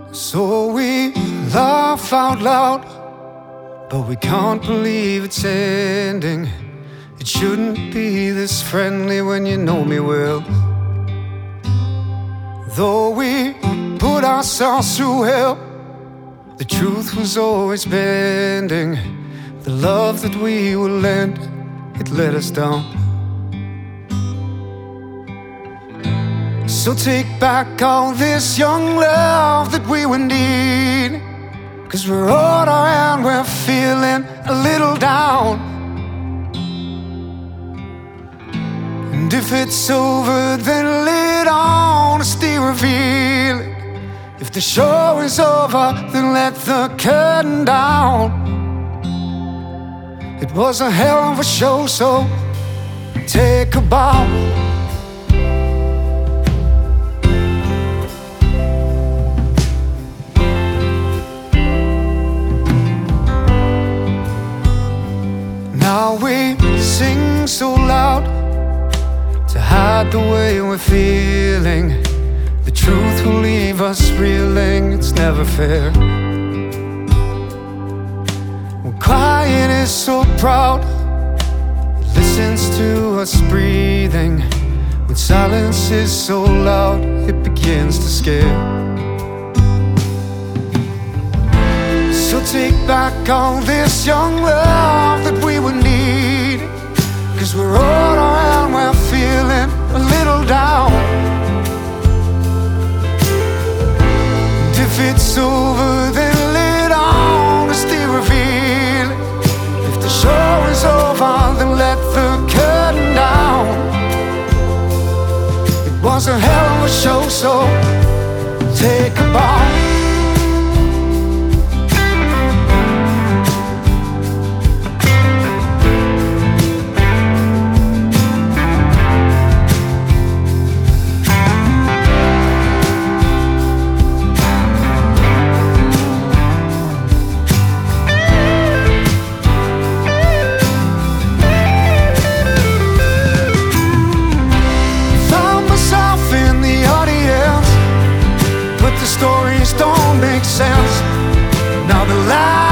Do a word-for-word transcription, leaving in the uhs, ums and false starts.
So we laugh out loud, but we can't believe it's ending. It shouldn't be this friendly when you know me well. Though we put ourselves through hell, the truth was always bending. The love that we would lend, it let us down. So take back all this young love that we would need, 'cause we're older and we're feeling a little down. And if it's over, then let honesty reveal it. If the show is over, then let the curtain down. It was a hell of a show, so take a bow. Now we sing so loud to hide the way we're feeling. The truth will leave us reeling, it's never fair. When quiet is so proud, it listens to us breathing. When silence is so loud, it begins to scare. So take back all this young love that we would need, 'cause we're older and we're feeling a little down. And if it's over, then let honesty reveal it. If the show is over, then let the curtain down. It was a hell of a show, so take a bow. Stories don't make sense. Now the light